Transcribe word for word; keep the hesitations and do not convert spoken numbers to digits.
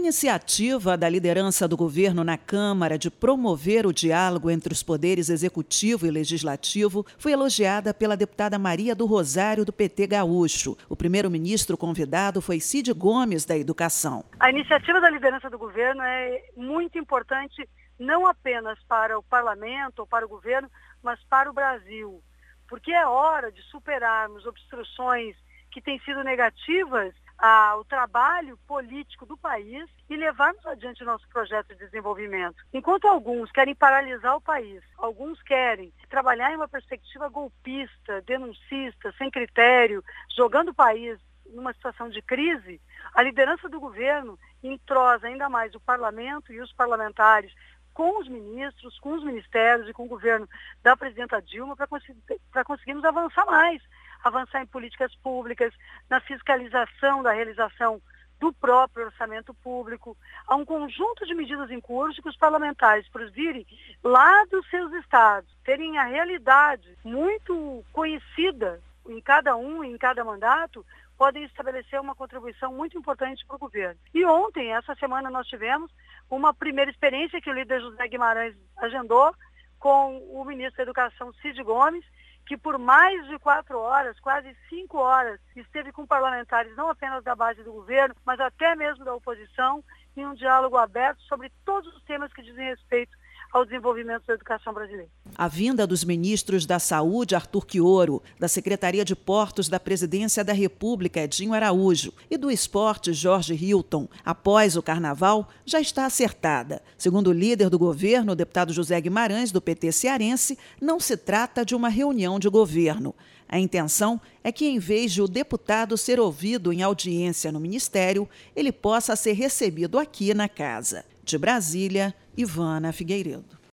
iniciativa da liderança do governo na Câmara de promover o diálogo entre os poderes executivo e legislativo foi elogiada pela deputada Maria do Rosário, do P T gaúcho. O primeiro-ministro convidado foi Cid Gomes, da Educação. A iniciativa da liderança do governo é muito importante, não apenas para o parlamento ou para o governo, mas para o Brasil. Porque é hora de superarmos obstruções que têm sido negativas ao trabalho político do país e levarmos adiante o nosso projeto de desenvolvimento. Enquanto alguns querem paralisar o país, alguns querem trabalhar em uma perspectiva golpista, denuncista, sem critério, jogando o país numa situação de crise, a liderança do governo entrosa ainda mais o parlamento e os parlamentares com os ministros, com os ministérios e com o governo da presidenta Dilma para conseguir, para conseguirmos avançar mais. Avançar em políticas públicas, na fiscalização da realização do próprio orçamento público. Há um conjunto de medidas em curso que os parlamentares, por virem lá dos seus estados, terem a realidade muito conhecida em cada um, em cada mandato, podem estabelecer uma contribuição muito importante para o governo. E ontem, essa semana, nós tivemos uma primeira experiência que o líder José Guimarães agendou com o ministro da Educação, Cid Gomes, que por mais de quatro horas, quase cinco horas, esteve com parlamentares não apenas da base do governo, mas até mesmo da oposição, em um diálogo aberto sobre todos os temas que dizem respeito ao desenvolvimento da educação brasileira. A vinda dos ministros da Saúde, Arthur Quioro, da Secretaria de Portos da Presidência da República, Edinho Araújo, e do Esporte, Jorge Hilton, após o Carnaval, já está acertada. Segundo o líder do governo, o deputado José Guimarães, do P T cearense, não se trata de uma reunião de governo. A intenção é que, em vez de o deputado ser ouvido em audiência no Ministério, ele possa ser recebido aqui na casa. De Brasília, Ivana Figueiredo.